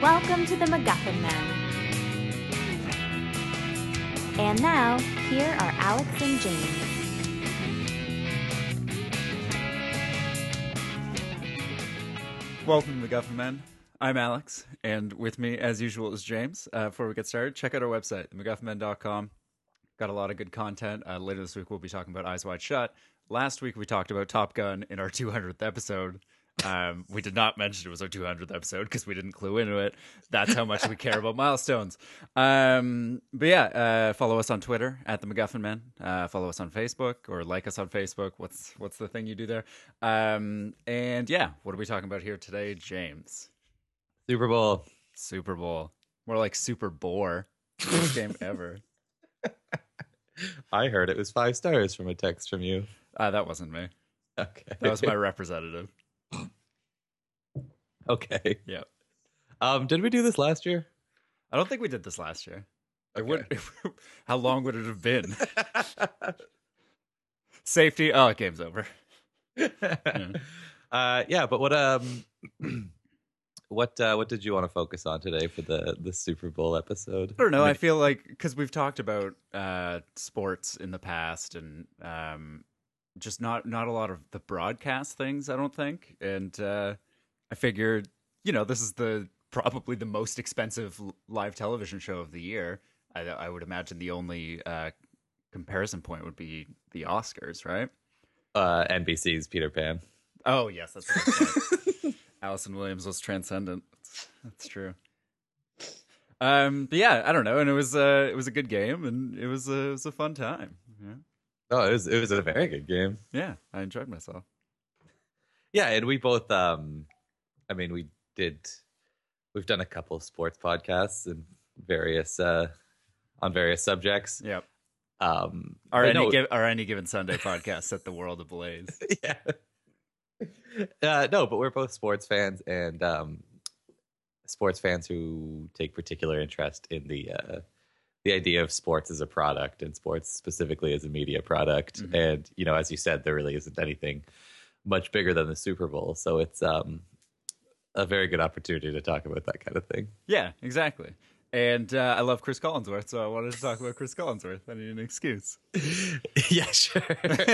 Welcome to the MacGuffin Men. And now, here are Alex and James. Welcome to the MacGuffin Men. I'm Alex, and with me, as usual, is James. Before we get started, check out our website, themacguffinmen.com. Got a lot of good content. Later this week, we'll be talking about Eyes Wide Shut. Last week, we talked about Top Gun in our 200th episode. We did not mention it was our 200th episode because we didn't clue into it. That's how much we care about milestones. But yeah, follow us on Twitter at the MacGuffin Men. Follow us on Facebook or like us on Facebook. What's the thing you do there? And yeah, what are we talking about here today, James? Super Bowl. Super Bowl. More like Super Bore. Worst game ever. I heard it was 5 stars from a text from you. That wasn't me. Okay. That was my representative. Okay. Yeah. Did we do this last year? I don't think we did this last year. Okay. How long would it have been? Safety. Oh, game's over. Yeah, but what did you want to focus on today for the Super Bowl episode? I don't know. I feel like because we've talked about sports in the past and just not a lot of the broadcast things, I don't think. And I figured, this is probably the most expensive live television show of the year. I would imagine the only comparison point would be the Oscars, right? NBC's Peter Pan. Oh, yes, that's what I said. Allison Williams was transcendent. That's true. But yeah, I don't know, and it was a good game, and it was a fun time. Yeah. Oh, it was a very good game. Yeah, I enjoyed myself. Yeah, and we both we've done a couple of sports podcasts and various on various subjects. Yep. Our Any Given Sunday podcast set the world ablaze. Yeah. No, but we're both sports fans and sports fans who take particular interest in the idea of sports as a product and sports specifically as a media product. Mm-hmm. And, as you said, there really isn't anything much bigger than the Super Bowl. So it's a very good opportunity to talk about that kind of thing. Yeah, exactly. And I love Chris Collinsworth, so I wanted to talk about Chris Collinsworth. I need an excuse. Yeah, sure.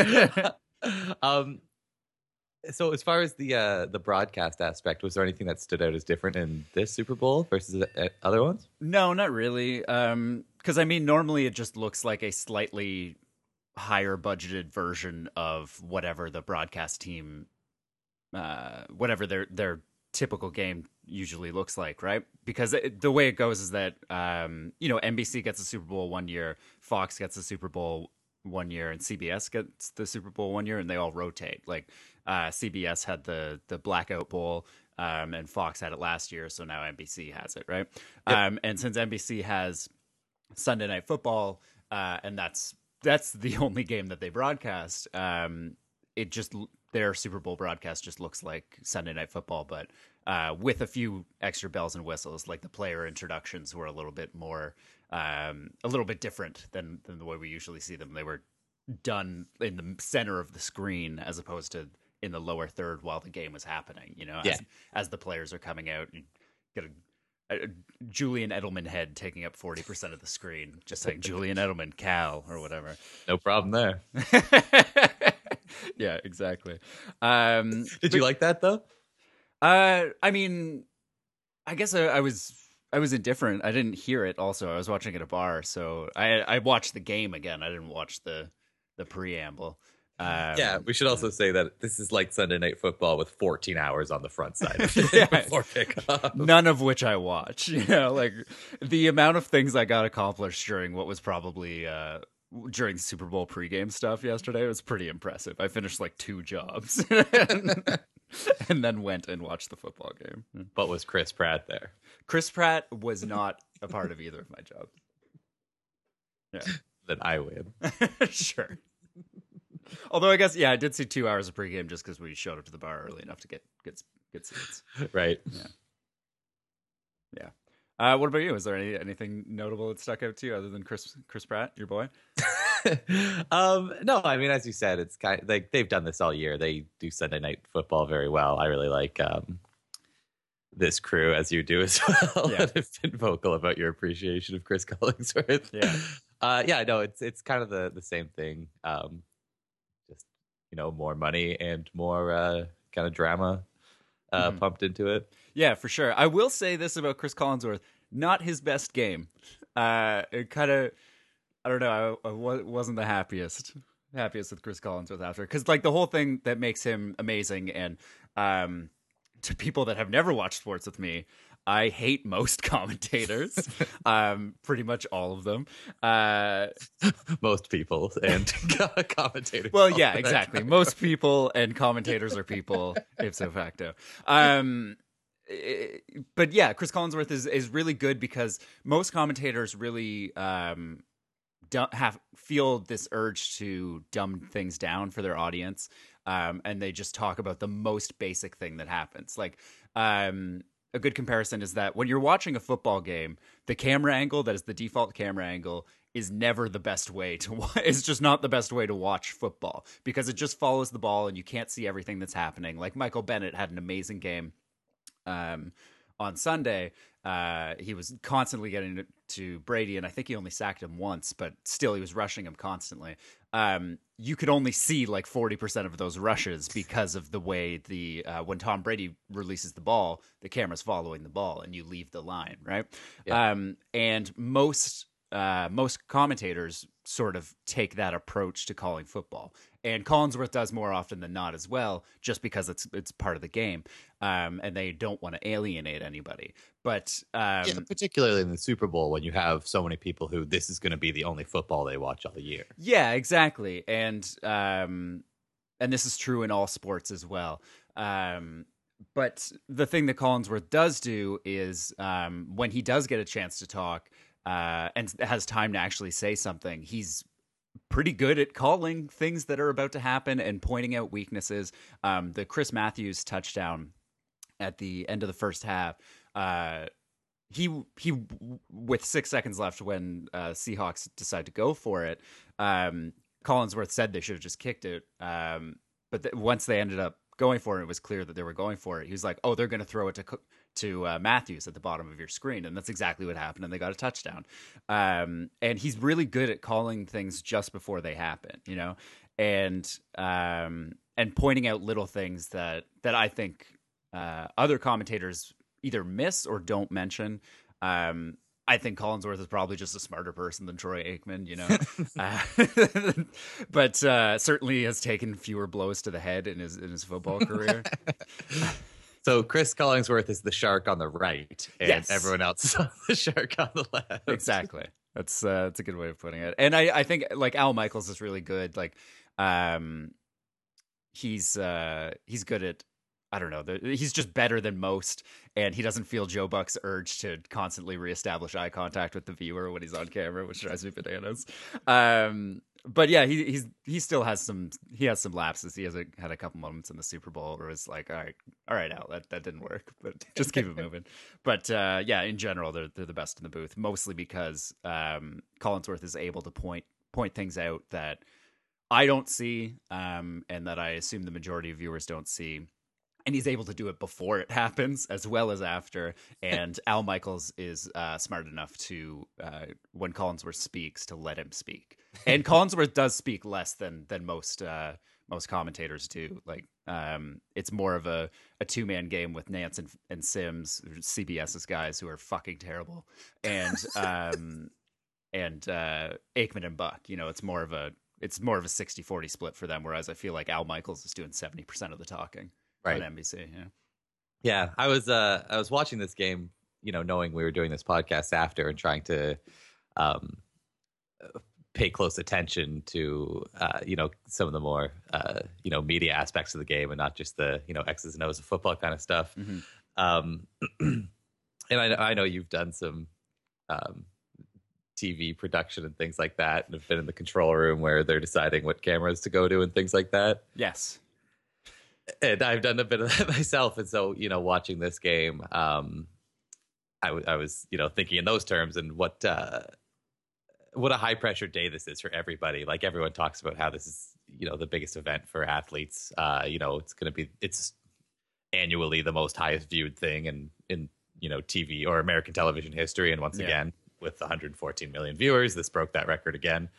So as far as the broadcast aspect, was there anything that stood out as different in this Super Bowl versus other ones? No, not really. Because, normally it just looks like a slightly higher budgeted version of whatever the broadcast team, whatever their typical game usually looks like, right? Because the way it goes is that, NBC gets a Super Bowl one year, Fox gets a Super Bowl one year, and CBS gets the Super Bowl one year, and they all rotate. Like CBS had the Blackout Bowl, and Fox had it last year, so now NBC has it, right? Yep. And since NBC has Sunday Night Football, and that's the only game that they broadcast, their Super Bowl broadcast just looks like Sunday Night Football, but with a few extra bells and whistles, like the player introductions were a little bit more, a little bit different than the way we usually see them. They were done in the center of the screen as opposed to in the lower third while the game was happening. As the players are coming out, you get a Julian Edelman head taking up 40% of the screen, just saying Julian Edelman, Cal, or whatever. No problem there. Yeah, exactly. Did you like that though? I guess I was indifferent. I didn't hear it. Also, I was watching at a bar, so I watched the game again. I didn't watch the preamble. Yeah, we should also say that this is like Sunday Night Football with 14 hours on the front side of yeah, before kickoff. None of which I watch. Like the amount of things I got accomplished during what was probably during Super Bowl pregame stuff yesterday was pretty impressive. I finished like 2 jobs and then went and watched the football game. But was Chris Pratt there? Chris Pratt was not a part of either of my jobs. Yeah. Then I win. Sure. Although I guess, I did see 2 hours of pregame just because we showed up to the bar early enough to get seats. Right. Yeah. What about you? Is there anything notable that stuck out to you other than Chris Pratt, your boy? No, as you said, it's kind of like they've done this all year. They do Sunday Night Football very well. I really like this crew as you do as well. Yeah. And have been vocal about your appreciation of Chris Collingsworth. Yeah. No, it's kind of the same thing. Just more money and more kind of drama pumped into it. Yeah, for sure. I will say this about Chris Collinsworth: not his best game. It kind of, I don't know. I wasn't the happiest with Chris Collinsworth after, because like the whole thing that makes him amazing, and to people that have never watched sports with me, I hate most commentators, pretty much all of them. Most people and commentators. Well, yeah, exactly. Most people and commentators are people, ipso facto. But yeah, Chris Collinsworth is really good because most commentators really feel this urge to dumb things down for their audience, and they just talk about the most basic thing that happens. Like, a good comparison is that when you're watching a football game, the camera angle that is the default camera angle is never the best way to it's just not the best way to watch football, because it just follows the ball and you can't see everything that's happening. Like Michael Bennett had an amazing game on Sunday. He was constantly getting to Brady, and I think he only sacked him once, but still he was rushing him constantly. You could only see like 40% of those rushes because of the way when Tom Brady releases the ball, the camera's following the ball and you leave the line, right? Yeah. And most commentators sort of take that approach to calling football, and Collinsworth does more often than not as well, just because it's part of the game, and they don't want to alienate anybody. But particularly in the Super Bowl, when you have so many people who this is going to be the only football they watch all year. Yeah, exactly, and this is true in all sports as well. But the thing that Collinsworth does do is when he does get a chance to talk and has time to actually say something, he's pretty good at calling things that are about to happen and pointing out weaknesses. The Chris Matthews touchdown at the end of the first half, he with 6 seconds left when Seahawks decide to go for it, Collinsworth said they should have just kicked it. But once they ended up going for it, it was clear that they were going for it. He was like, "Oh, they're going to throw it to Matthews at the bottom of your screen," and that's exactly what happened, and they got a touchdown. And he's really good at calling things just before they happen, and pointing out little things that I think other commentators either miss or don't mention. I think Collinsworth is probably just a smarter person than Troy Aikman, but certainly has taken fewer blows to the head in his football career. So Chris Collingsworth is the shark on the right, and yes, everyone else is on the shark on the left. Exactly. That's a good way of putting it. And I think like Al Michaels is really good. Like, he's good at, I don't know, he's just better than most, and he doesn't feel Joe Buck's urge to constantly reestablish eye contact with the viewer when he's on camera, which drives me bananas. But yeah, he still has some lapses. He had a couple moments in the Super Bowl where it's like, all right, Al, that didn't work, but just keep it moving. But yeah, in general, they're the best in the booth, mostly because Collinsworth is able to point things out that I don't see, and that I assume the majority of viewers don't see. And he's able to do it before it happens as well as after. And Al Michaels is smart enough to, when Collinsworth speaks, to let him speak. And Collinsworth does speak less than most commentators do. Like, it's more of a two-man game with Nance and Sims, CBS's guys, who are fucking terrible, and Aikman and Buck. It's more of a 60-40 split for them. Whereas I feel like Al Michaels is doing 70% of the talking. Right. On NBC, yeah. I was watching this game, knowing we were doing this podcast after, and trying to pay close attention to some of the more media aspects of the game, and not just the X's and O's of football kind of stuff. Mm-hmm. And I know you've done some TV production and things like that, and have been in the control room where they're deciding what cameras to go to and things like that. Yes. And I've done a bit of that myself. And so, watching this game, I was, thinking in those terms, and what a high pressure day this is for everybody. Like, everyone talks about how this is, the biggest event for athletes. It's going to be, annually the most highest viewed thing in TV or American television history. And once again, with 114 million viewers, this broke that record again.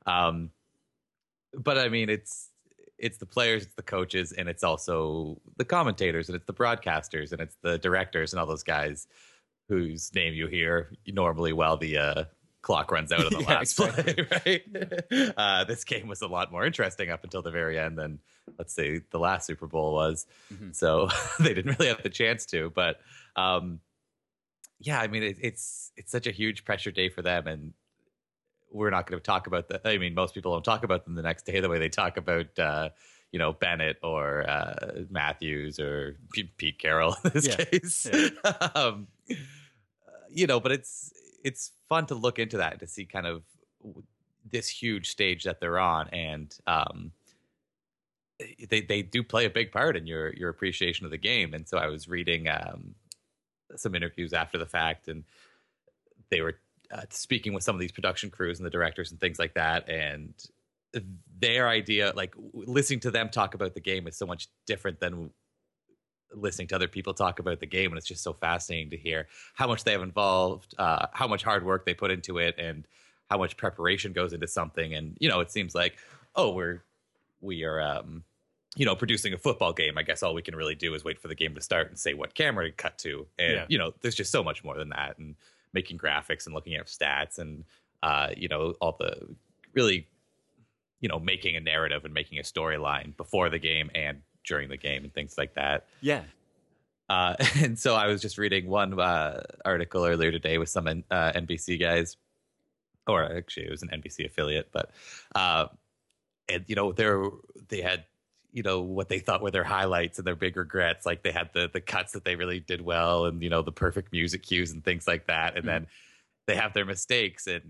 But I mean, it's the players, it's the coaches, and it's also the commentators, and it's the broadcasters, and it's the directors, and all those guys whose name you hear normally while the clock runs out of the last play, right? This game was a lot more interesting up until the very end than, let's say, the last Super Bowl was. So they didn't really have the chance to. But yeah, I mean, it's such a huge pressure day for them, and we're not going to talk about that. I mean, most people don't talk about them the next day the way they talk about, Bennett or Matthews or Pete Carroll in this case. But it's fun to look into that, to see kind of this huge stage that they're on, and they do play a big part in your appreciation of the game. And so I was reading some interviews after the fact, and they were speaking with some of these production crews and the directors and things like that, and their idea, like listening to them talk about the game, is so much different than listening to other people talk about the game. And it's just so fascinating to hear how much they have involved, how much hard work they put into it, and how much preparation goes into something. And it seems like, we are producing a football game. I guess all we can really do is wait for the game to start and say what camera to cut to. And there's just so much more than that, and making graphics and looking at stats and all the really making a narrative and making a storyline before the game and during the game and things like that. And so I was just reading one article earlier today with some NBC guys, or actually it was an NBC affiliate, but and they had what they thought were their highlights and their big regrets. Like they had the cuts that they really did well, and the perfect music cues and things like that. And then they have their mistakes. And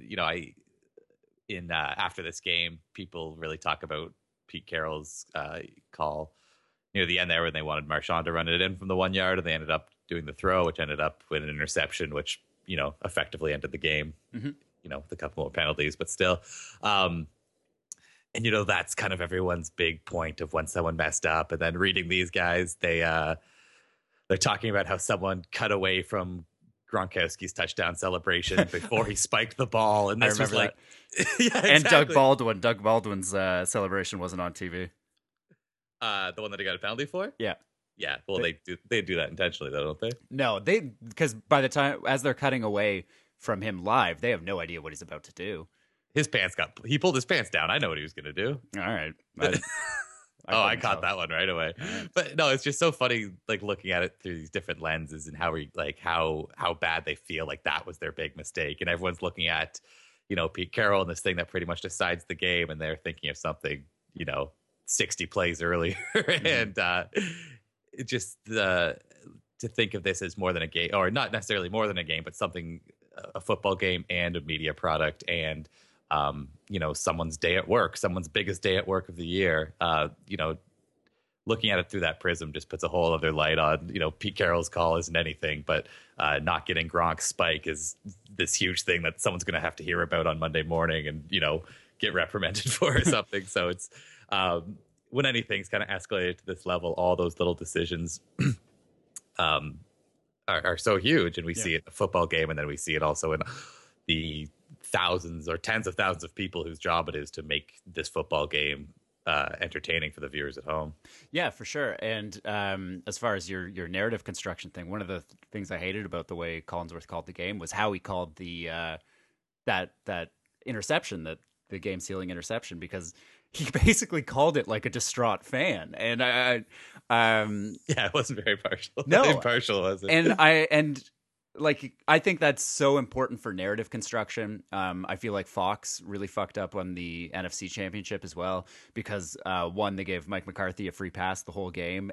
after this game, people really talk about Pete Carroll's call near the end there, when they wanted Marchand to run it in from the 1 yard, and they ended up doing the throw, which ended up with an interception, which effectively ended the game. With a couple more penalties, but still. And that's kind of everyone's big point of when someone messed up. And then reading these guys, they're talking about how someone cut away from Gronkowski's touchdown celebration before he spiked the ball, and this was like, and Doug Baldwin's celebration wasn't on TV. The one that he got a penalty for. Yeah. Well, they do that intentionally, though, don't they? No, because by the time as they're cutting away from him live, they have no idea what he's about to do. He pulled his pants down. I know what he was going to do. All right. I caught that one right away. But no, it's just so funny, like looking at it through these different lenses, and how bad they feel like that was their big mistake. And everyone's looking at, Pete Carroll and this thing that pretty much decides the game, and they're thinking of something, 60 plays earlier. And it just to think of this as more than a game, or not necessarily more than a game, but something, a football game and a media product, and someone's day at work, someone's biggest day at work of the year. Looking at it through that prism just puts a whole other light on, Pete Carroll's call isn't anything, but not getting Gronk's spike is this huge thing that someone's going to have to hear about on Monday morning and, get reprimanded for or something. So it's when anything's kind of escalated to this level, all those little decisions are so huge. And we see it in a football game, and then we see it also in the thousands or tens of thousands of people whose job it is to make this football game entertaining for the viewers at home. Yeah, for sure. And as far as your narrative construction thing, one of the things I hated about the way Collinsworth called the game was how he called the that interception, that the game sealing interception, because he basically called it like a distraught fan. And it wasn't very partial. No, impartial, was it? And I think that's so important for narrative construction. I feel like Fox really fucked up on the NFC Championship as well, because one, they gave Mike McCarthy a free pass the whole game,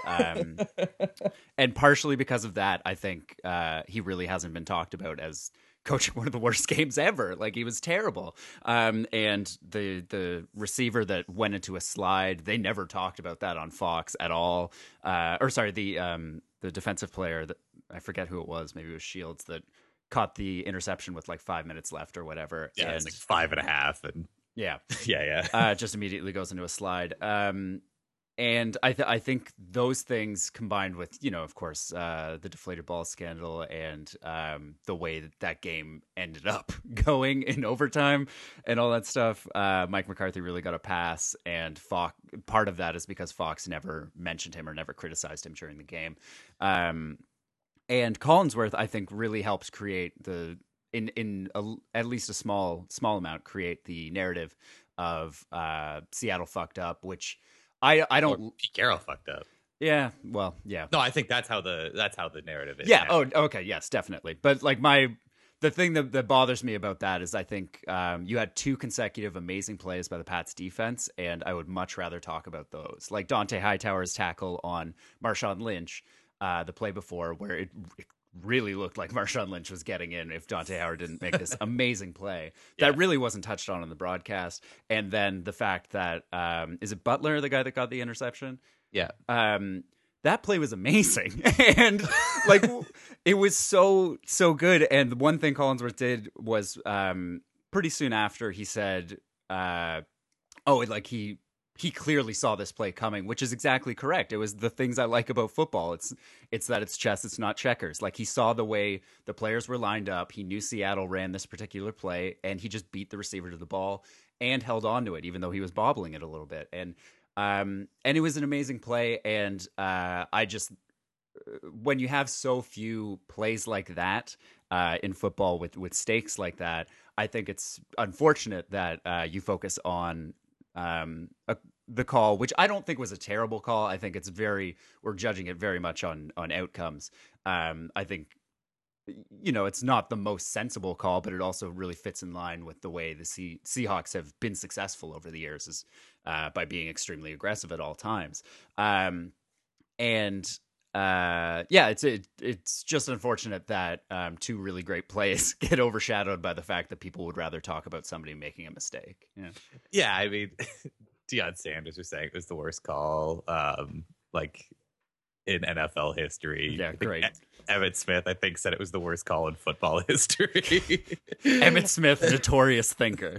and partially because of that, I think he really hasn't been talked about as coaching one of the worst games ever. Like, he was terrible. And the receiver that went into a slide, they never talked about that on Fox at all. The defensive player that, I forget who it was, maybe it was Shields, that caught the interception with like 5 minutes left or whatever. Yeah, it's like 5.5. And yeah. yeah. Just immediately goes into a slide. And I think those things combined with, of course, the deflated ball scandal and the way that game ended up going in overtime and all that stuff, Mike McCarthy really got a pass. And part of that is because Fox never mentioned him or never criticized him during the game. And Collinsworth, I think, really helps create at least a small amount, create the narrative of Seattle fucked up, which I don't. Or Pete Carroll fucked up. Yeah, well, yeah. No, I think that's how the narrative is. Yeah. now. Oh, okay. Yes, definitely. But like the thing that bothers me about that is I think you had 2 consecutive amazing plays by the Pats defense, and I would much rather talk about those. Like Dante Hightower's tackle on Marshawn Lynch, the play before, where it really looked like Marshawn Lynch was getting in if Dante Howard didn't make this amazing play. That really wasn't touched on in the broadcast. And then the fact that, is it Butler, the guy that got the interception? Yeah. That play was amazing. And like, it was so good. And the one thing Collinsworth did was, pretty soon after he said, he clearly saw this play coming, which is exactly correct. It was the things I like about football. It's that it's chess, it's not checkers. Like, he saw the way the players were lined up. He knew Seattle ran this particular play, and he just beat the receiver to the ball and held on to it, even though he was bobbling it a little bit. And it was an amazing play. And when you have so few plays like that in football with stakes like that, I think it's unfortunate that you focus on the call, which I don't think was a terrible call. I think we're judging it very much on outcomes. I think, it's not the most sensible call, but it also really fits in line with the way the Seahawks have been successful over the years, is by being extremely aggressive at all times. It's just unfortunate that 2 really great plays get overshadowed by the fact that people would rather talk about somebody making a mistake. Yeah, I mean, Deion Sanders was saying it was the worst call, like, in NFL history. Yeah, great. Emmitt Smith, I think, said it was the worst call in football history. Emmitt Smith, notorious thinker.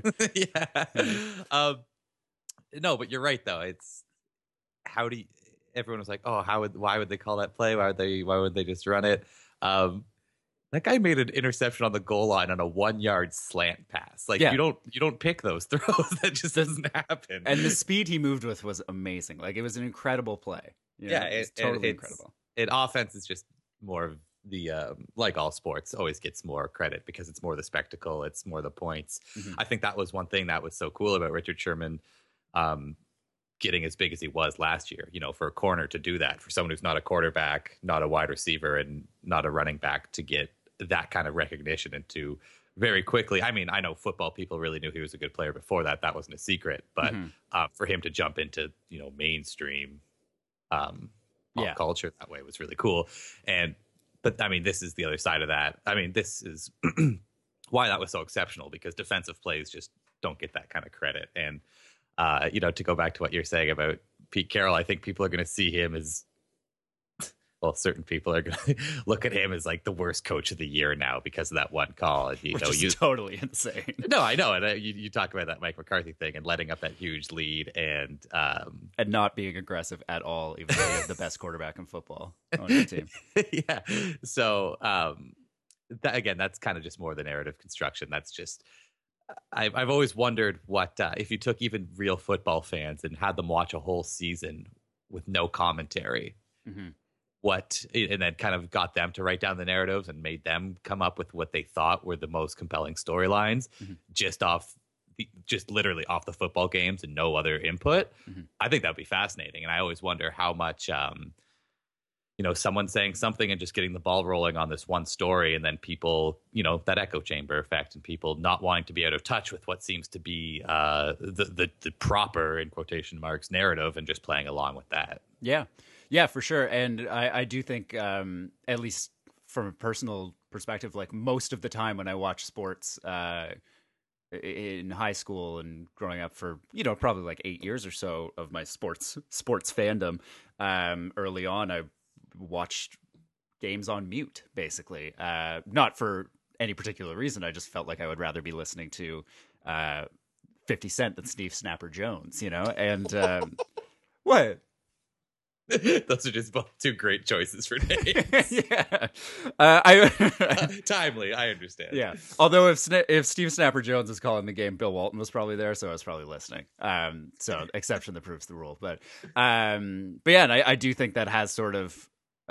Yeah. No, but you're right, though. It's everyone was like, "Oh, why would they call that play? Why would they just run it?" That guy made an interception on the goal line on a 1-yard slant pass. Like, you don't pick those throws. That just doesn't happen. And the speed he moved with was amazing. Like, it was an incredible play. It's totally incredible. And offense is just more of the like all sports, always gets more credit because it's more the spectacle, it's more the points. Mm-hmm. I think that was one thing that was so cool about Richard Sherman getting as big as he was last year, for a corner to do that, for someone who's not a quarterback, not a wide receiver, and not a running back, to get that kind of recognition and to very quickly. I mean, I know football people really knew he was a good player before that. That wasn't a secret, but for him to jump into, mainstream pop culture that way was really cool. But I mean, this is the other side of that. I mean, this is why that was so exceptional, because defensive plays just don't get that kind of credit. And, to go back to what you're saying about Pete Carroll, I think people are going to see him as, well, certain people are going to look at him as like the worst coach of the year now because of that one call. And, which is totally insane. No, I know. And you talk about that Mike McCarthy thing and letting up that huge lead and not being aggressive at all, even though you have the best quarterback in football on your team. Yeah. So that's kind of just more the narrative construction. That's just, I've always wondered what, if you took even real football fans and had them watch a whole season with no commentary, and then kind of got them to write down the narratives and made them come up with what they thought were the most compelling storylines, just literally off the football games and no other input. I think that'd be fascinating. And I always wonder how much, someone saying something and just getting the ball rolling on this one story, and then people, that echo chamber effect, and people not wanting to be out of touch with what seems to be the proper, in quotation marks, narrative, and just playing along with that. Yeah, for sure. And I do think, at least from a personal perspective, like most of the time when I watch sports in high school and growing up for, probably like 8 years or so of my sports fandom, early on, I watched games on mute, basically. Not for any particular reason. I just felt like I would rather be listening to 50 Cent than Steve Snapper Jones, And what? Those are just both two great choices for names. Yeah, Timely, I understand. Yeah. Although if Steve Snapper Jones was calling the game, Bill Walton was probably there, so I was probably listening. So exception that proves the rule. But yeah, and I do think that has sort of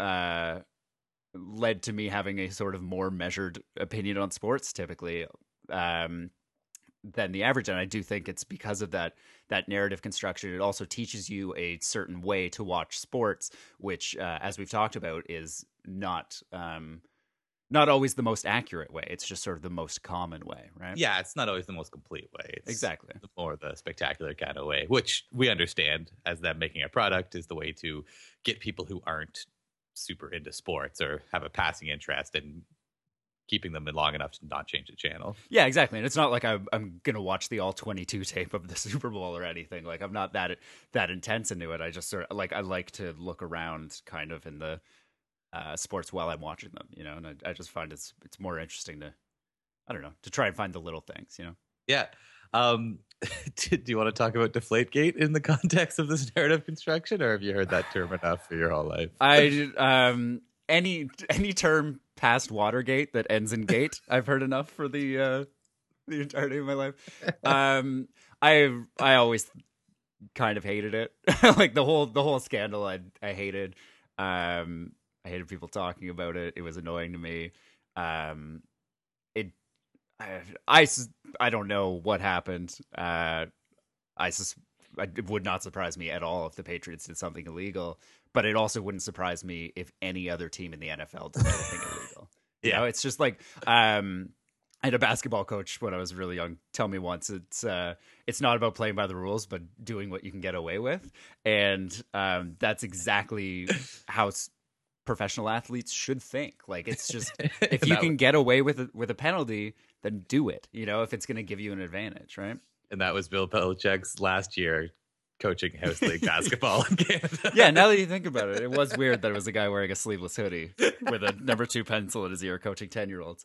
led to me having a sort of more measured opinion on sports typically than the average. And I do think it's because of that narrative construction. It also teaches you a certain way to watch sports, which, as we've talked about, is not always the most accurate way. It's just sort of the most common way, right? Yeah, it's not always the most complete way. It's exactly more the spectacular kind of way, which we understand as them making a product is the way to get people who aren't super into sports or have a passing interest and keeping them in long enough to not change the channel. Yeah, exactly. And it's not like I'm going to watch the all 22 tape of the Super Bowl or anything. Like, I'm not that intense into it. I just sort of I like to look around kind of in the sports while I'm watching them, and I just find it's more interesting to, I don't know, to try and find the little things, Yeah. Do you want to talk about Deflategate in the context of this narrative construction, or have you heard that term enough for your whole life? Any term past Watergate that ends in gate, I've heard enough for the entirety of my life. I always kind of hated it. Like the whole scandal I hated. I hated people talking about it. It was annoying to me. I don't know what happened. It would not surprise me at all if the Patriots did something illegal, but it also wouldn't surprise me if any other team in the NFL did anything illegal. Yeah, it's just like I had a basketball coach when I was really young tell me once it's not about playing by the rules, but doing what you can get away with, and that's exactly how professional athletes should think. Like, it's just if you can get away with a penalty, then do it. If it's going to give you an advantage, right? And that was Bill Belichick's last year coaching house league basketball in Canada. Yeah, now that you think about it, it was weird that it was a guy wearing a sleeveless hoodie with a number 2 pencil in his ear coaching 10-year-olds.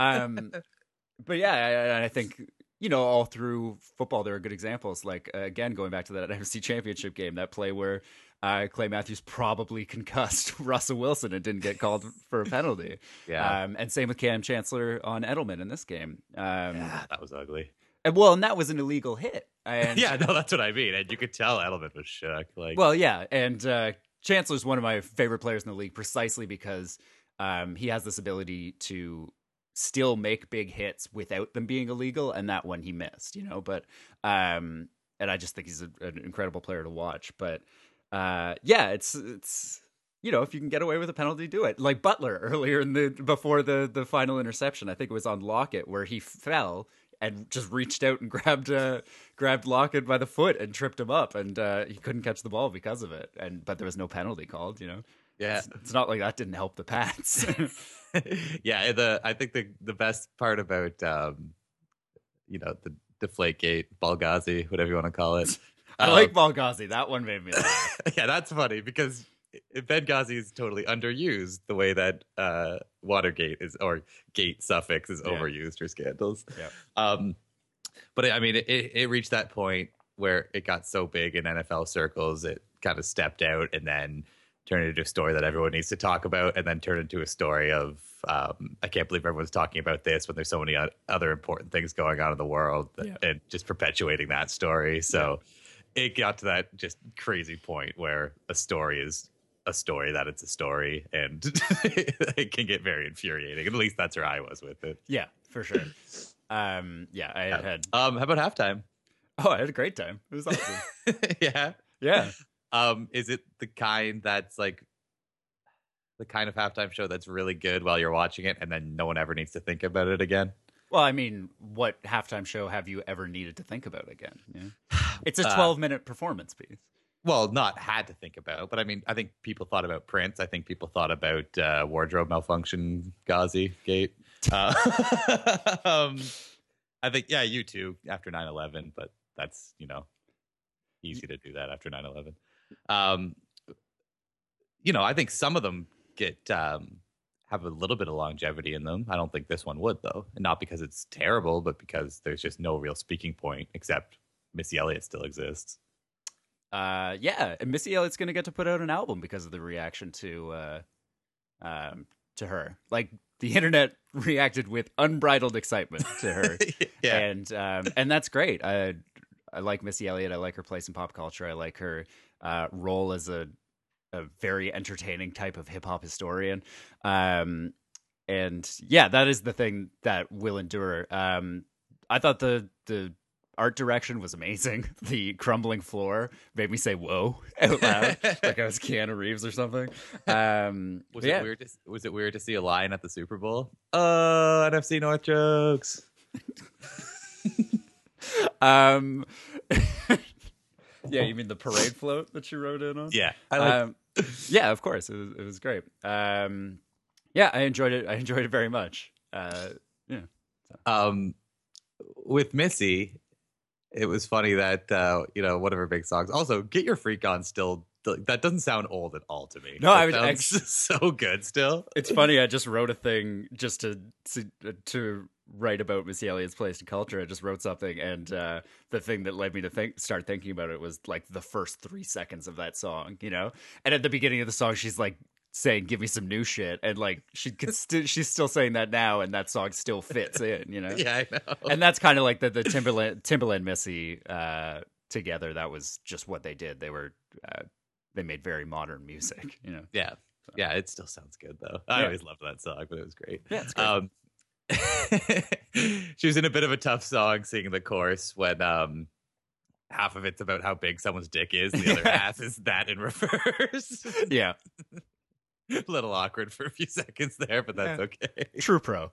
But yeah, I think, all through football, there are good examples. Like, again, going back to that NFC Championship game, that play where Clay Matthews probably concussed Russell Wilson and didn't get called for a penalty. Yeah. And same with Cam Chancellor on Edelman in this game. Yeah, that was ugly. And that was an illegal hit. And, yeah, no, that's what I mean. And you could tell Edelman was shook. Like, well, yeah, and Chancellor's one of my favorite players in the league precisely because he has this ability to still make big hits without them being illegal, and that one he missed, But and I just think he's an incredible player to watch. But yeah, it's if you can get away with a penalty, do it. Like Butler earlier before the final interception, I think it was on Lockett where he fell and just reached out and grabbed Lockett by the foot and tripped him up, and he couldn't catch the ball because of it. But there was no penalty called. Yeah, it's not like that didn't help the Pats. Yeah, I think the best part about the Deflategate, Benghazi, whatever you want to call it. I like Benghazi. That one made me laugh. Yeah, that's funny because Benghazi is totally underused the way that Watergate is, or gate suffix is overused for scandals. Yeah. But I mean, it reached that point where it got so big in NFL circles, it kind of stepped out and then turned into a story that everyone needs to talk about, and then turned into a story of I can't believe everyone's talking about this when there's so many other important things going on in the world, and just perpetuating that story. So it got to that just crazy point where a story is a story that it's a story, and it can get very infuriating. At least that's where I was with it. Yeah, for sure. I had. How about halftime? Oh, I had a great time. It was awesome. Yeah. Is it the kind that's like the kind of halftime show that's really good while you're watching it, and then no one ever needs to think about it again? Well, I mean, what halftime show have you ever needed to think about again? Yeah. It's a 12-minute performance piece. Well, not had to think about, but I mean, I think people thought about Prince. I think people thought about wardrobe malfunction, Ghazi Gate. I think, yeah, you too, after 9/11, but that's, easy to do that after 9/11. I think some of them have a little bit of longevity in them. I don't think this one would, though. And not because it's terrible, but because there's just no real speaking point except Missy Elliott still exists. Yeah, and Missy Elliott's going to get to put out an album because of the reaction to her. Like the internet reacted with unbridled excitement to her, Yeah. and that's great. I like Missy Elliott. I like her place in pop culture. I like her role as a very entertaining type of hip hop historian. And yeah, that is the thing that will endure. I thought the art direction was amazing. The crumbling floor made me say "whoa" out loud, like I was Keanu Reeves or something. Was it weird to see a line at the Super Bowl? NFC North jokes. Yeah, you mean the parade float that you rode in on? Yeah, I like. Yeah, of course, it was great. Yeah, I enjoyed it. I enjoyed it very much. Yeah. With Missy, it was funny that one of her big songs. Also, "Get Your Freak On" still that doesn't sound old at all to me. No, I It was sounds so good still. It's funny. I just wrote a thing just to write about Missy Elliott's place in culture. I just wrote something, and the thing that led me to start thinking about it was like the first 3 seconds of that song, you know. And at the beginning of the song, she's like saying, "Give me some new shit," and like she's still saying that now, and that song still fits in, you know. Yeah, I know. And that's kind of like the Timbaland Missy together. That was just what they did. They were they made very modern music, you know. Yeah. Yeah, it still sounds good though. I always loved that song, but it was great. Yeah, it's great. She was in a bit of a tough song singing the chorus when half of it's about how big someone's dick is, and the other half is that in reverse. Yeah. A little awkward for a few seconds there, but that's okay. True pro.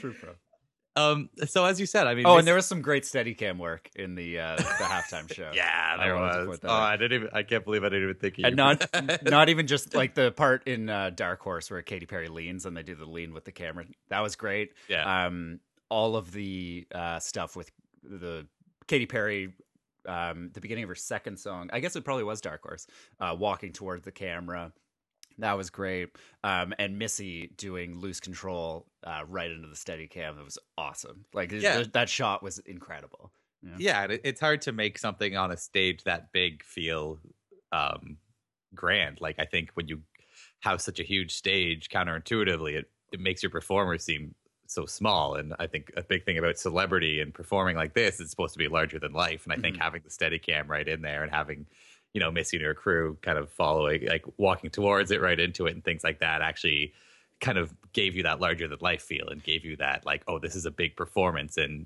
So as you said, I mean, and there was some great Steadicam work in the halftime show. Yeah, there was. I can't believe I didn't even think of you. And not even just like the part in Dark Horse where Katy Perry leans and they do the lean with the camera. That was great. Yeah. All of the stuff with the Katy Perry, the beginning of her second song, I guess it probably was Dark Horse, walking toward the camera. That was great. And Missy doing Loose Control right into the Steadicam. That was awesome. Like, that shot was incredible. Yeah, it's hard to make something on a stage that big feel grand. Like, I think when you have such a huge stage, counterintuitively, it makes your performers seem so small. And I think a big thing about celebrity and performing like this, it's supposed to be larger than life. And I think having the Steadicam right in there and having Missy and her crew kind of following, like walking towards it right into it and things like that actually kind of gave you that larger than life feel and gave you that like, oh, this is a big performance. And,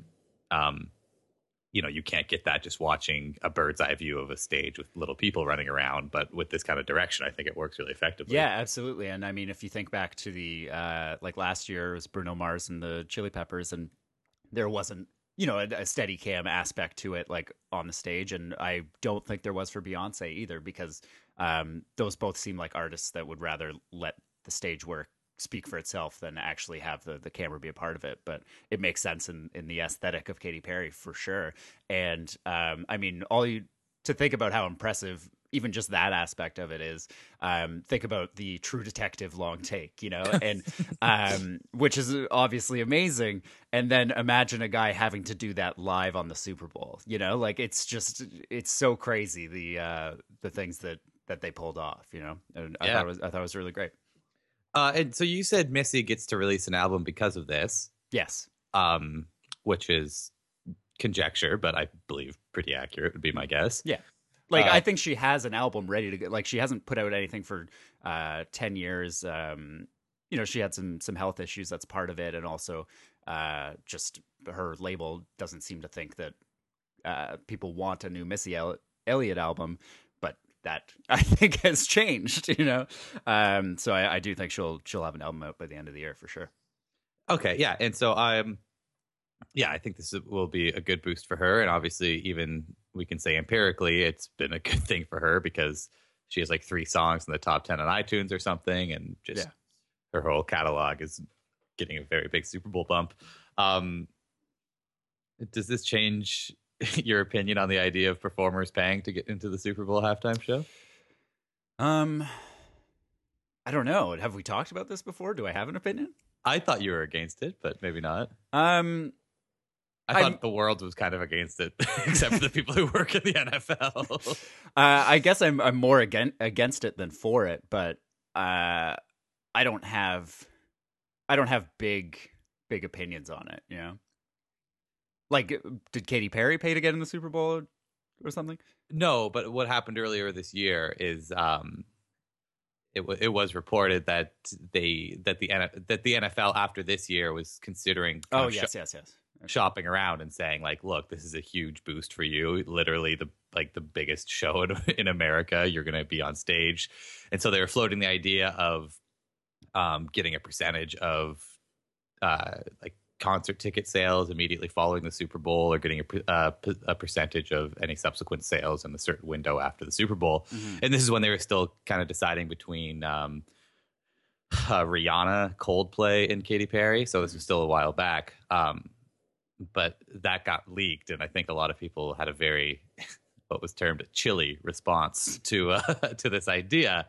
you can't get that just watching a bird's eye view of a stage with little people running around. But with this kind of direction, I think it works really effectively. Yeah, absolutely. And I mean, if you think back to the like last year, it was Bruno Mars and the Chili Peppers, and there wasn't a Steadicam aspect to it, like on the stage. And I don't think there was for Beyonce either, because those both seem like artists that would rather let the stage work speak for itself than actually have the camera be a part of it. But it makes sense in the aesthetic of Katy Perry for sure. And I mean, to think about how impressive even just that aspect of it is, think about the True Detective long take, and which is obviously amazing. And then imagine a guy having to do that live on the Super Bowl, like it's so crazy, the things that they pulled off, and I thought it was really great. And so you said Missy gets to release an album because of this. Yes. Which is conjecture, but I believe pretty accurate would be my guess. Yeah. Like, I think she has an album ready to go. Like, she hasn't put out anything for 10 years. She had some health issues. That's part of it. And also just her label doesn't seem to think that people want a new Missy Elliott album. But that, I think, has changed, So I do think she'll have an album out by the end of the year for sure. Okay, yeah. And so I think this will be a good boost for her. And obviously, even we can say empirically, it's been a good thing for her because she has like 3 songs in the top 10 on iTunes or something. And just her whole catalog is getting a very big Super Bowl bump. Does this change your opinion on the idea of performers paying to get into the Super Bowl halftime show? I don't know. Have we talked about this before? Do I have an opinion? I thought you were against it, but maybe not. I thought the world was kind of against it, except for the people who work in the NFL. I guess I'm more against it than for it, but I don't have big opinions on it. You know, like did Katy Perry pay to get in the Super Bowl or something? No, but what happened earlier this year is it was reported that the NFL after this year was considering yes. shopping around and saying like, look, this is a huge boost for you, literally the biggest show in America, you're going to be on stage. And so they were floating the idea of getting a percentage of like concert ticket sales immediately following the Super Bowl, or getting a percentage of any subsequent sales in a certain window after the Super Bowl. And this is when they were still kind of deciding between Rihanna, Coldplay, and Katy Perry. So this was still a while back. But that got leaked, and I think a lot of people had a very what was termed a chilly response to this idea.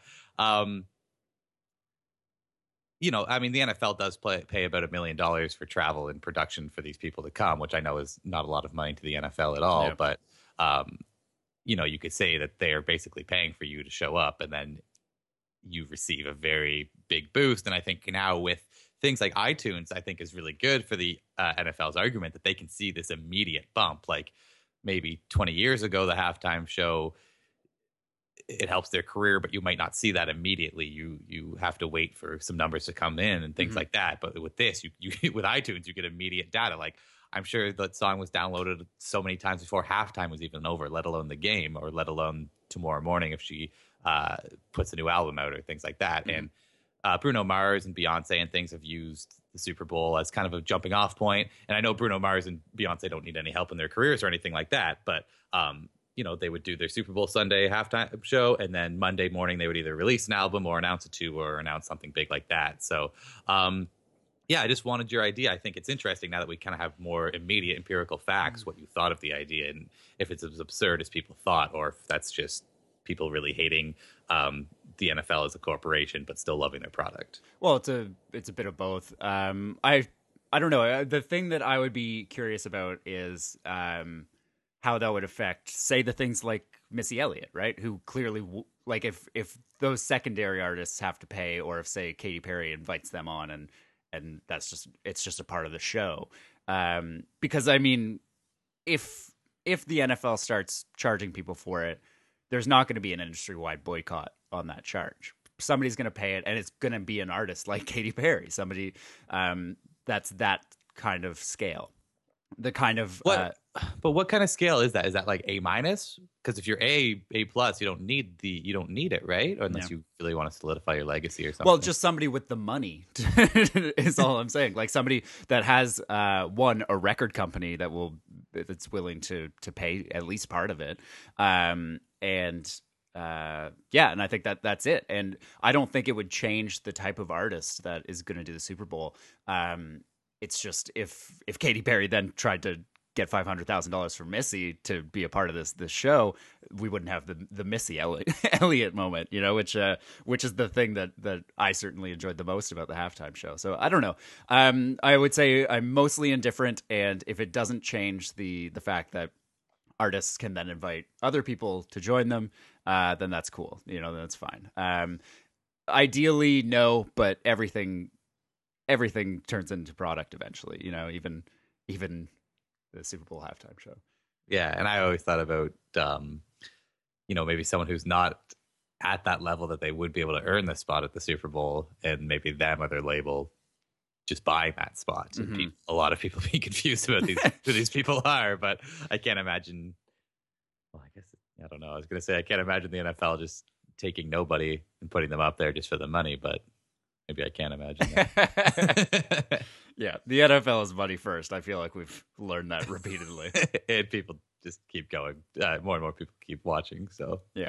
You know, I mean, the NFL does pay about $1 million for travel and production for these people to come, which I know is not a lot of money to the NFL at all. Yeah. But you know, you could say that they are basically paying for you to show up, and then you receive a very big boost. And I think now with things like iTunes, I think is really good for the NFL's argument that they can see this immediate bump. Like maybe 20 years ago, the halftime show, it helps their career, but you might not see that immediately. You have to wait for some numbers to come in and things like that. But with this, you with iTunes, you get immediate data. Like I'm sure that song was downloaded so many times before halftime was even over, let alone the game, or let alone tomorrow morning if she puts a new album out or things like that. And Bruno Mars and Beyonce and things have used the Super Bowl as kind of a jumping off point. And I know Bruno Mars and Beyonce don't need any help in their careers or anything like that. But, you know, they would do their Super Bowl Sunday halftime show, and then Monday morning they would either release an album or announce a tour or announce something big like that. So, yeah, I just wanted your idea. I think it's interesting now that we kind of have more immediate empirical facts, what you thought of the idea, and if it's as absurd as people thought, or if that's just people really hating the NFL as a corporation, but still loving their product. Well, it's a bit of both. I don't know. The thing that I would be curious about is how that would affect, say, the things like Missy Elliott, right? Who clearly, like, if those secondary artists have to pay, or if, say, Katy Perry invites them on, and it's just a part of the show. Because I mean, if the NFL starts charging people for it, there's not going to be an industry-wide boycott on that charge. Somebody's going to pay it, and it's going to be an artist like Katy Perry, somebody that's that kind of scale. The kind of but what kind of scale is that? Is that like A-? Because if you're A plus, you don't need it, right? Or unless you really want to solidify your legacy or something. Well, just somebody with the money is all I'm saying. Like somebody that has a record company that's willing to pay at least part of it. And I think that's it. And I don't think it would change the type of artist that is going to do the Super Bowl. It's just if Katy Perry then tried to get $500,000 from Missy to be a part of this show, we wouldn't have the Missy Elliott moment, you know, which is the thing that I certainly enjoyed the most about the halftime show. So I don't know. I would say I'm mostly indifferent, and if it doesn't change the fact that artists can then invite other people to join them, then that's cool. You know, that's fine. Ideally, no, but everything turns into product eventually. You know, even the Super Bowl halftime show. Yeah, and I always thought about, you know, maybe someone who's not at that level that they would be able to earn the spot at the Super Bowl, and maybe them or their label just buying that spot. And a lot of people being confused about who these people are, but I can't imagine. Well, I guess I don't know. I was going to say I can't imagine the NFL just taking nobody and putting them up there just for the money, but maybe I can't imagine that. Yeah, the NFL is money first. I feel like we've learned that repeatedly. And people just keep going. More and more people keep watching. So yeah.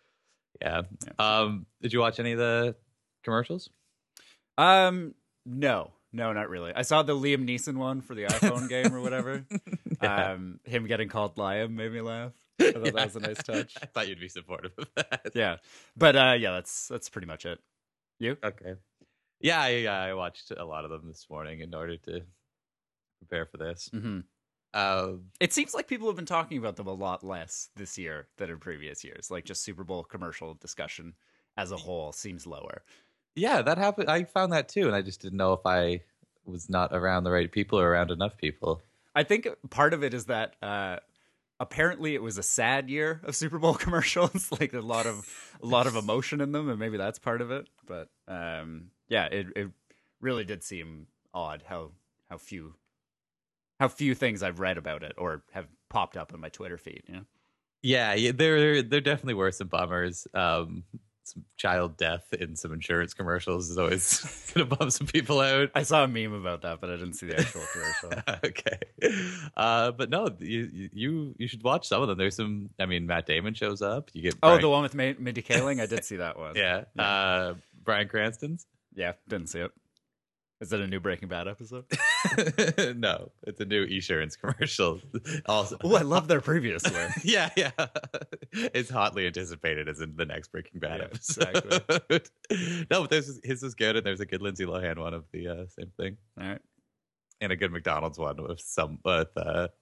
Did you watch any of the commercials? No, not really. I saw the Liam Neeson one for the iPhone game or whatever. Him getting called Liam made me laugh. I thought that was a nice touch. I thought you'd be supportive of that. Yeah, but that's pretty much it. You? Okay. Yeah, I watched a lot of them this morning in order to prepare for this. It seems like people have been talking about them a lot less this year than in previous years. Like just Super Bowl commercial discussion as a whole seems lower. Yeah, that happened. I found that too, and I just didn't know if I was not around the right people or around enough people. I think part of it is that apparently it was a sad year of Super Bowl commercials, like a lot of emotion in them, and maybe that's part of it. But yeah, it really did seem odd how few things I've read about it or have popped up on my Twitter feed. You know? Yeah, there definitely were some bummers. Some child death in some insurance commercials is always gonna bum some people out. I saw a meme about that, but I didn't see the actual commercial. Okay, but no, you should watch some of them. There's some. I mean, Matt Damon shows up. You get the one with Mindy Kaling. I did see that one. Yeah. Bryan Cranston's. Yeah, didn't see it. Is it a new Breaking Bad episode? No, it's a new insurance commercial. Also, I love their previous one. yeah. It's hotly anticipated as in the next Breaking Bad episode. Exactly. No, but his was good, and there's a good Lindsay Lohan one of the same thing. All right, and a good McDonald's one with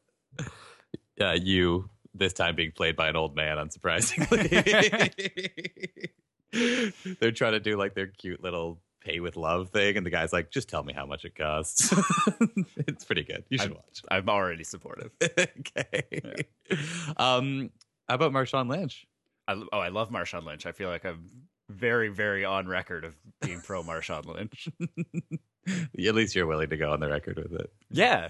you this time being played by an old man, unsurprisingly. They're trying to do like their cute little pay with love thing, and the guy's like, just tell me how much it costs. It's pretty good. You should watch. I'm already supportive. Okay. Yeah. How about Marshawn Lynch? I love Marshawn Lynch. I feel like I'm very, very on record of being pro Marshawn Lynch. At least you're willing to go on the record with it. Yeah.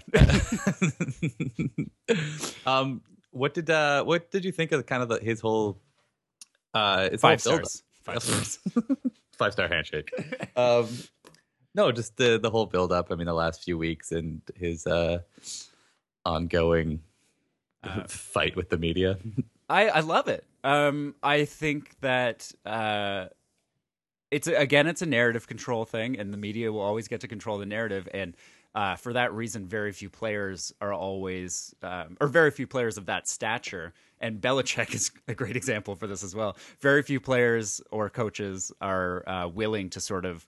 What did you think of kind of his whole 5 stars. 5 stars. 5-star handshake. No, just the whole build up. I mean, the last few weeks and his ongoing fight with the media. I love it. I think that it's a narrative control thing, and the media will always get to control the narrative. And for that reason, very few players are always, or very few players of that stature. And Belichick is a great example for this as well. Very few players or coaches are willing to sort of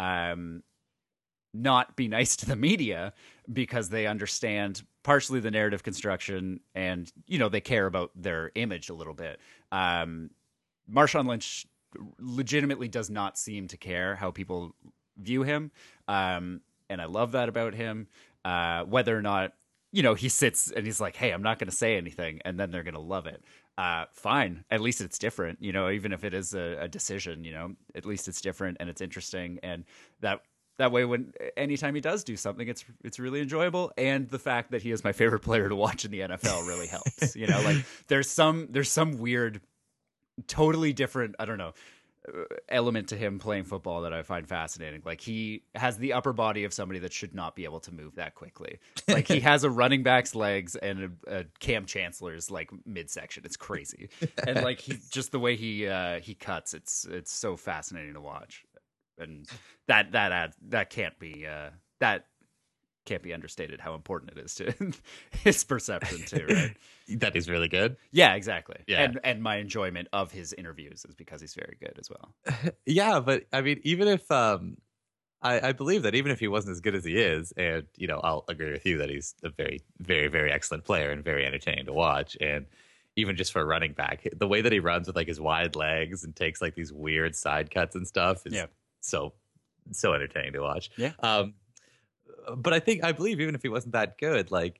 not be nice to the media because they understand partially the narrative construction and, they care about their image a little bit. Marshawn Lynch legitimately does not seem to care how people view him. And I love that about him. Whether or not, he sits and he's like, hey, I'm not going to say anything. And then they're going to love it. Fine. At least it's different, even if it is a decision, at least it's different and it's interesting. And that way, anytime he does do something, it's really enjoyable. And the fact that he is my favorite player to watch in the NFL really helps. Like there's some weird, totally different, I don't know, element to him playing football that I find fascinating. Like he has the upper body of somebody that should not be able to move that quickly. Like he has a running back's legs and a Cam Chancellor's like midsection. It's crazy. And like just the way he cuts, it's so fascinating to watch. And that can't be understated how important it is to his perception too, right? That he's really good. Yeah, exactly. Yeah. And my enjoyment of his interviews is because he's very good as well. Yeah, but I mean, even if I believe that even if he wasn't as good as he is, and I'll agree with you that he's a very, very, very excellent player and very entertaining to watch. And even just for a running back, the way that he runs with like his wide legs and takes like these weird side cuts and stuff is so entertaining to watch. Yeah. But I believe even if he wasn't that good, like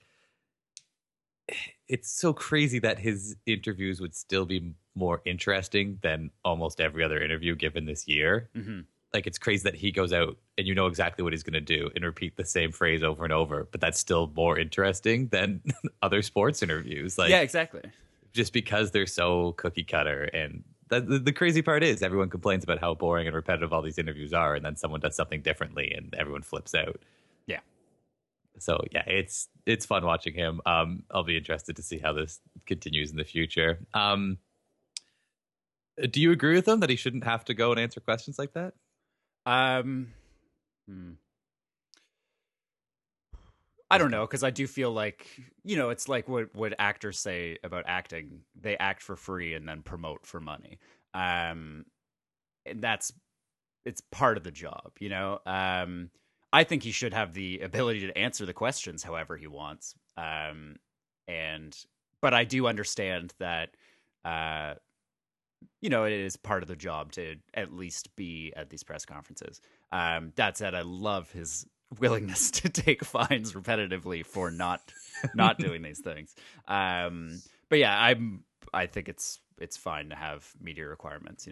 it's so crazy that his interviews would still be more interesting than almost every other interview given this year. Mm-hmm. Like it's crazy that he goes out and you know exactly what he's going to do and repeat the same phrase over and over, but that's still more interesting than other sports interviews. Like, yeah, exactly. Just because they're so cookie cutter. And the crazy part is everyone complains about how boring and repetitive all these interviews are, and then someone does something differently and everyone flips out. Yeah. So yeah, it's fun watching him. I'll be interested to see how this continues in the future. Do you agree with him that he shouldn't have to go and answer questions like that? I don't know, because I do feel like, it's like what actors say about acting. They act for free and then promote for money. And it's part of the job, I think he should have the ability to answer the questions however he wants. But I do understand that, it is part of the job to at least be at these press conferences. That said, I love his willingness to take fines repetitively for not doing these things. But yeah, I think it's fine to have media requirements,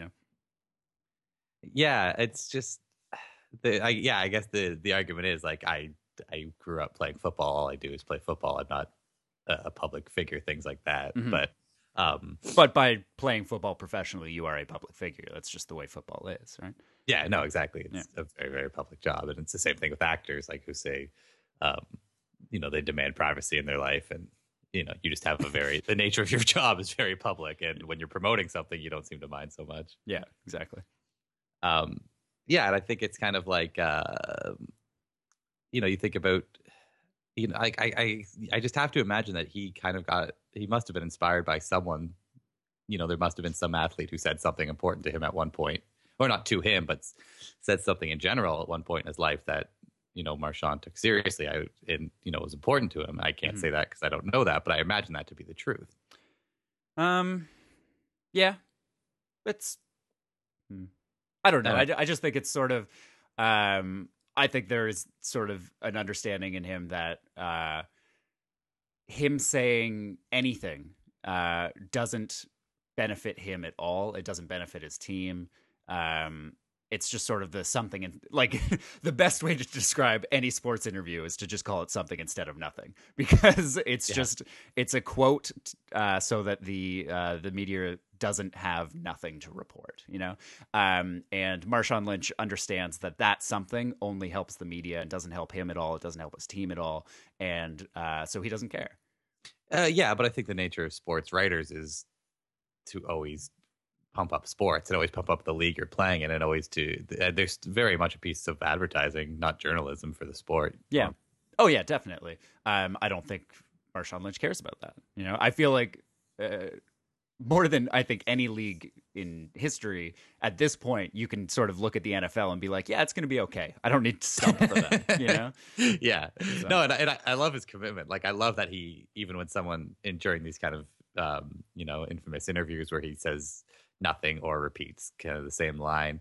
Yeah, it's just I guess the argument is like I grew up playing football. All I do is play football. I'm not a public figure, things like that. Mm-hmm. But by playing football professionally, you are a public figure. That's just the way football is, right? yeah, no, exactly. It's a very, very public job, and it's the same thing with actors, like who say, they demand privacy in their life, and you just have the nature of your job is very public, and when you're promoting something, you don't seem to mind so much. Yeah, exactly. Yeah, and I think it's kind of like, you think about, I just have to imagine that he must have been inspired by someone, there must have been some athlete who said something important to him at one point, or not to him, but said something in general at one point in his life that, Marchand took seriously and was important to him. I can't say that because I don't know that, but I imagine that to be the truth. Yeah, it's, I don't know. I just think it's sort of, I think there is sort of an understanding in him that him saying anything doesn't benefit him at all. It doesn't benefit his team. It's just sort of the something, and like the best way to describe any sports interview is to just call it something instead of nothing, because it's a quote so that the media doesn't have nothing to report, and Marshawn Lynch understands that something only helps the media and doesn't help him at all. It doesn't help his team at all. And so he doesn't care. Yeah, but I think the nature of sports writers is to always pump up sports and always pump up the league you're playing in, and always there's very much a piece of advertising, not journalism, for the sport. Yeah. Oh yeah, definitely. I don't think Marshawn Lynch cares about that. I feel like more than I think any league in history at this point, you can sort of look at the NFL and be like, yeah, it's going to be okay. I don't need to stump for them, Yeah. So. No, and I love his commitment. Like, I love that he, even when someone during these kind of, infamous interviews where he says nothing or repeats kind of the same line,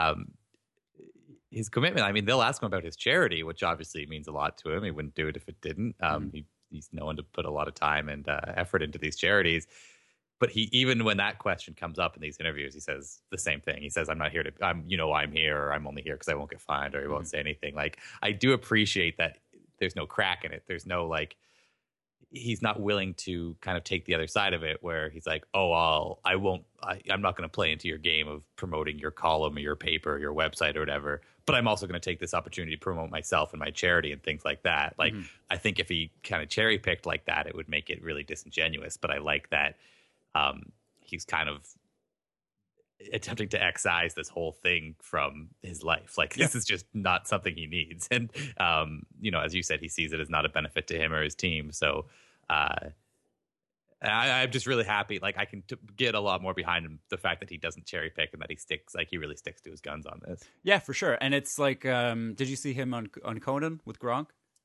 his commitment, I mean, they'll ask him about his charity, which obviously means a lot to him. He wouldn't do it if it didn't. He's known to put a lot of time and effort into these charities. But even when that question comes up in these interviews, he says the same thing. He says, I'm not here to, I'm here, or I'm only here because I won't get fined, or he won't say anything. Like, I do appreciate that there's no crack in it. There's no, like, he's not willing to kind of take the other side of it, where he's like, oh, I'm not going to play into your game of promoting your column or your paper or your website or whatever, but I'm also going to take this opportunity to promote myself and my charity and things like that. Like, I think if he kind of cherry picked like that, it would make it really disingenuous. But I like that he's kind of attempting to excise this whole thing from his life. Like, this is just not something he needs. And, as you said, he sees it as not a benefit to him or his team. So I'm just really happy. Like, I can get a lot more behind him, the fact that he doesn't cherry pick and that he really sticks to his guns on this. Yeah, for sure. And it's like, did you see him on Conan with Gronk?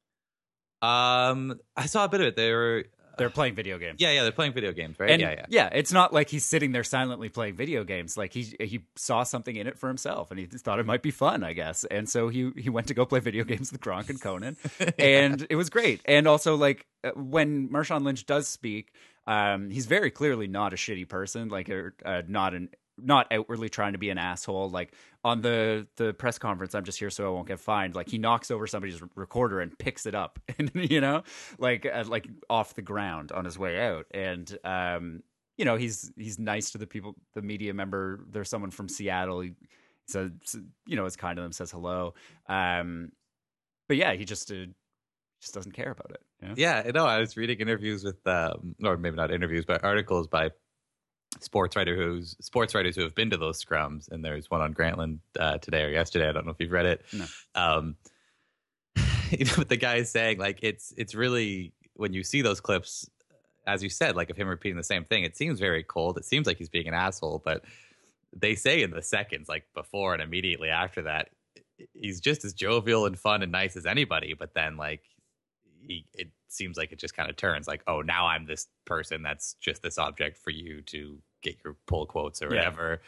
I saw a bit of it. They're playing video games. Yeah, they're playing video games, right? And yeah. It's not like he's sitting there silently playing video games. Like, he saw something in it for himself, and he thought it might be fun, I guess. And so he went to go play video games with Gronk and Conan, and it was great. And also, like, when Marshawn Lynch does speak, he's very clearly not a shitty person, like, not outwardly trying to be an asshole. Like, on the press conference, I'm just here so I won't get fined, like, he knocks over somebody's recorder and picks it up, and like off the ground on his way out. And he's nice to the people, the media member. There's someone from Seattle. He says, is kind to them, says hello. But yeah, he just doesn't care about it. Yeah, I was reading interviews with, or maybe not interviews, but articles by sports writers who have been to those scrums, and there's one on Grantland today or yesterday. I don't know if you've read it. No. What the guy is saying, like, it's really, when you see those clips, as you said, like, of him repeating the same thing, it seems very cold. It seems like he's being an asshole, but they say in the seconds, like, before and immediately after that, he's just as jovial and fun and nice as anybody. But then, like, seems like it just kind of turns like, oh, now I'm this person that's just this object for you to get your pull quotes or whatever.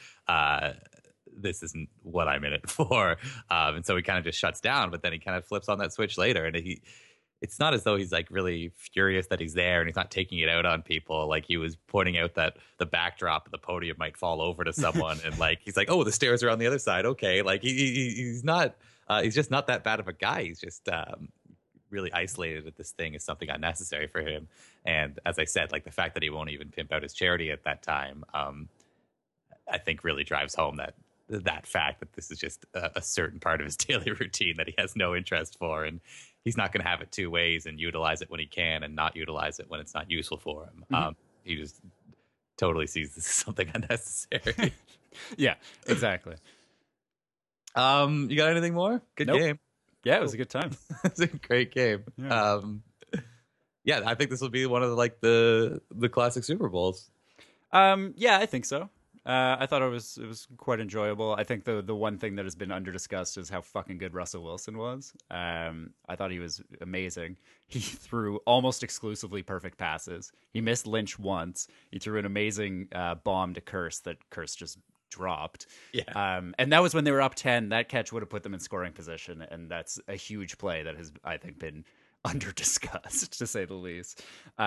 This isn't what I'm in it for. And so he kind of just shuts down, but then he kind of flips on that switch later. And it's not as though he's like really furious that he's there and he's not taking it out on people. Like he was pointing out that the backdrop of the podium might fall over to someone. And like, he's like, oh, the stairs are on the other side. Okay. Like he's not, he's just not that bad of a guy. He's just really isolated that this thing is something unnecessary for him. And as I said, like the fact that he won't even pimp out his charity at that time, I think really drives home that fact that this is just a certain part of his daily routine that he has no interest for, and he's not going to have it two ways and utilize it when he can and not utilize it when it's not useful for him. He just totally sees this as something unnecessary. Yeah, exactly. You got anything more? Good game. Yeah, it was a good time. It's a great game. Yeah. I think this will be one of the classic Super Bowls. Yeah, I think so. I thought it was quite enjoyable. I think the one thing that has been under-discussed is how fucking good Russell Wilson was. I thought he was amazing. He threw almost exclusively perfect passes. He missed Lynch once. He threw an amazing bomb to Curse that Curse just dropped. Yeah. And that was when they were up 10. That catch would have put them in scoring position, and that's a huge play that has, I think, been under-discussed, to say the least.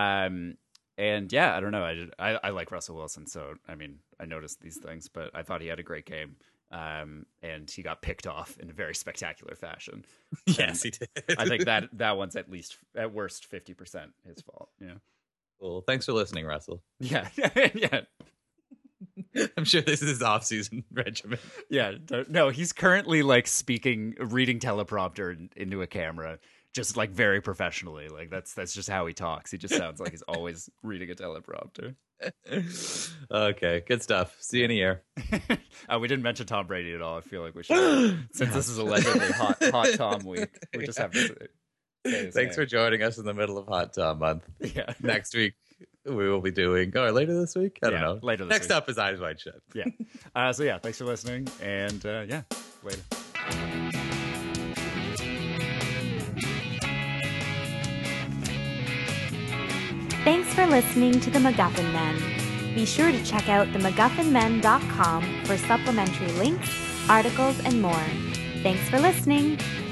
And yeah, I don't know. I like Russell Wilson, so I mean, I noticed these things, but I thought he had a great game, and he got picked off in a very spectacular fashion. Yes, he did. I think that one's at worst 50% his fault. Yeah. Cool. Thanks for listening, Russell. Yeah, yeah. I'm sure this is his off-season regimen. Yeah, no, he's currently like reading teleprompter into a camera. Just like very professionally, like that's just how he talks. He just sounds like he's always reading a teleprompter. Okay, good stuff. See you in a year. We didn't mention Tom Brady at all. I feel like we should, since this is allegedly hot Tom week. We just have to say his Thanks name. for joining us in the middle of Hot Tom Month. Yeah. Next week we will be doing. Or later this week. I don't know. Later. Next week. up is Eyes Wide Shut. Yeah. So yeah, thanks for listening, and yeah, later. Thanks for listening to The MacGuffin Men. Be sure to check out themacguffinmen.com for supplementary links, articles, and more. Thanks for listening.